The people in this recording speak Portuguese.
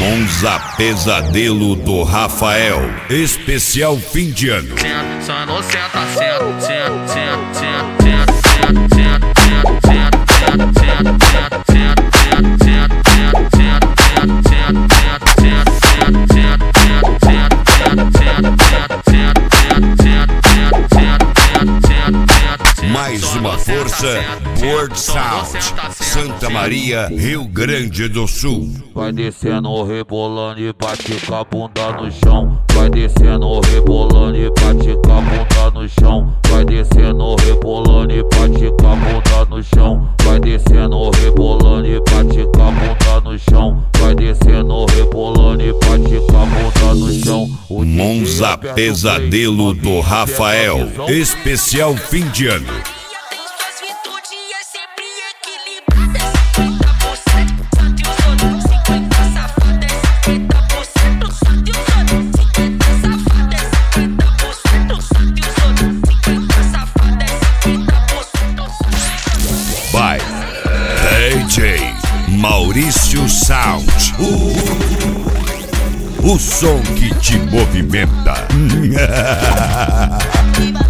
Monza Pesadelo do Rafael. Especial fim de ano. Mais uma força, World Sound, Santa Maria, Rio Grande do Sul. Vai descendo, rebolando e bate com a bunda no chão. Vai descendo, rebolando e bate com a bunda no chão. Vai descendo, rebolando e bate com a bunda no chão. Vai descendo, rebolando e bate com a bunda no chão. Vai descendo, rebolando e bate com a bunda no chão. Monza Pesadelo do Rafael. Especial fim de ano. By DJ Maurício Sound. O som que te movimenta.